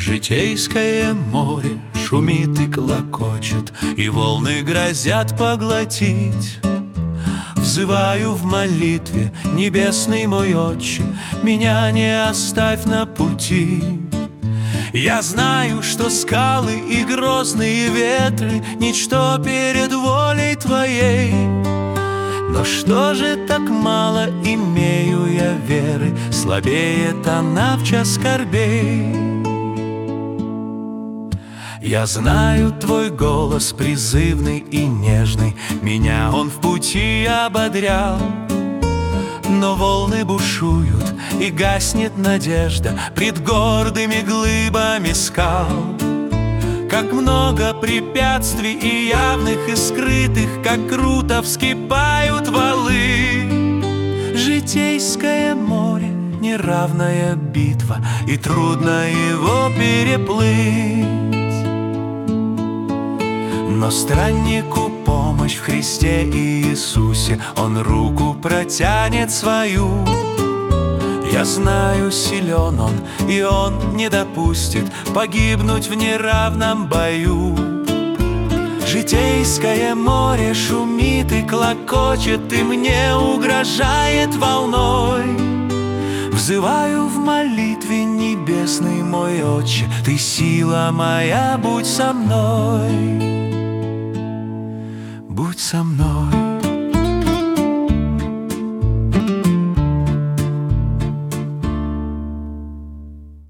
Житейское море шумит и клокочет, и волны грозят поглотить. Взываю в молитве, небесный мой Отче, меня не оставь на пути. Я знаю, что скалы и грозные ветры — ничто перед волей Твоей. Но что же так мало имею я веры, слабеет она в час скорбей. Я знаю Твой голос призывный и нежный, меня он в пути ободрял. Но волны бушуют, и гаснет надежда пред гордыми глыбами скал. Как много препятствий и явных, и скрытых, как круто вскипают валы. Житейское море — неравная битва, и трудно его переплыть. Но страннику помощь в Христе Иисусе, Он руку протянет свою. Я знаю, силен Он, и Он не допустит погибнуть в неравном бою. Житейское море шумит и клокочет, и мне угрожает волной. Взываю в молитве, небесный мой Отче, Ты сила моя, будь со мной. Будь со мной.